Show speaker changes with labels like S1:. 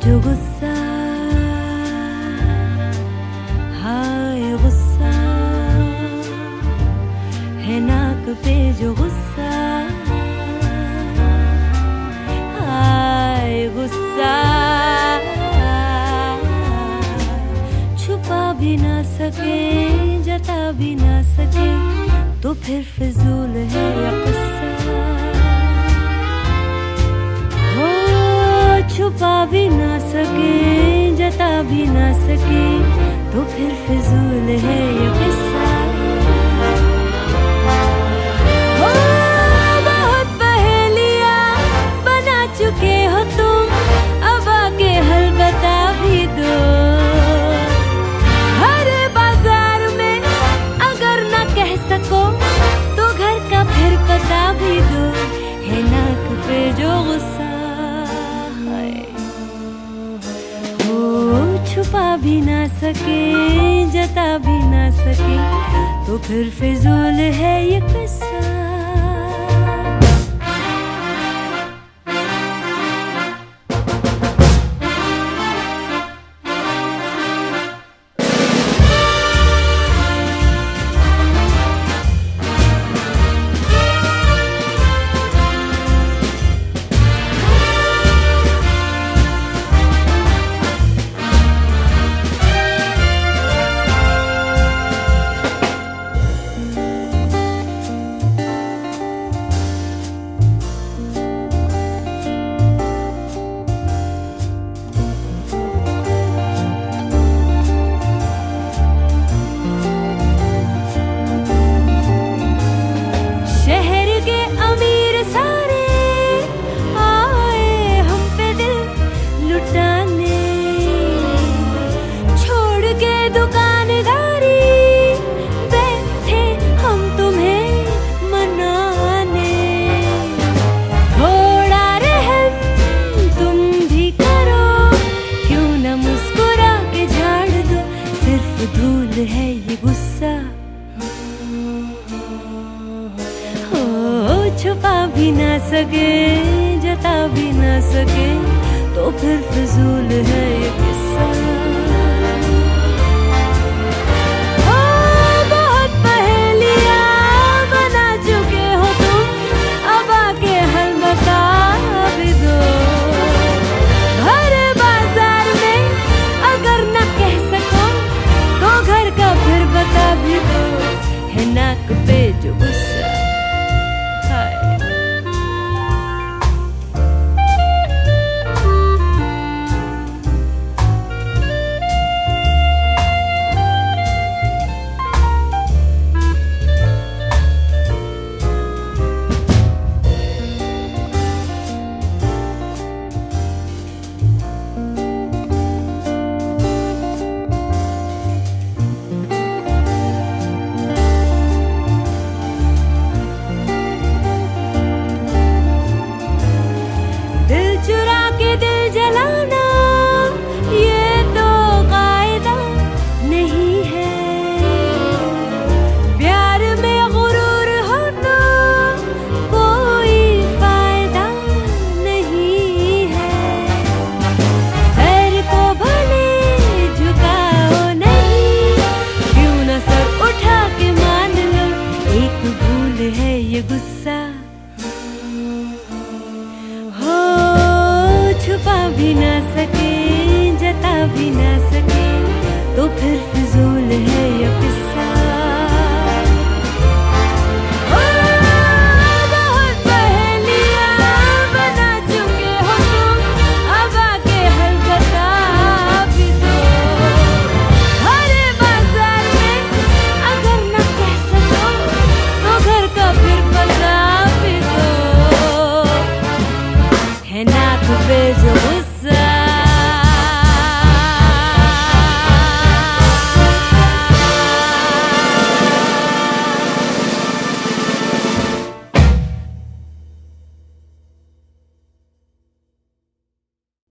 S1: जो गुस्सा, हाय गुस्सा है नाक पे जो गुस्सा, हाय गुस्सा छुपा भी ना सके जता भी ना सके तो फिर फिजूल है या गुस्सा। छुपा भी ना सके जता भी ना सके तो फिर फिजूल है ये किस्सा। बहुत पहेलियां बना चुके हो तुम, अब आगे हल बता भी दो। हर बाजार में अगर ना कह सको तो घर का फिर पता भी दो। है नाक पे जो गुस्सा, छुपा भी ना सके जता भी ना सके तो फिर फिजूल है ये किस्सा। है ये गुस्सा, हो छुपा भी ना सके जता भी ना सके तो फिर फिजूल है ये किस्सा।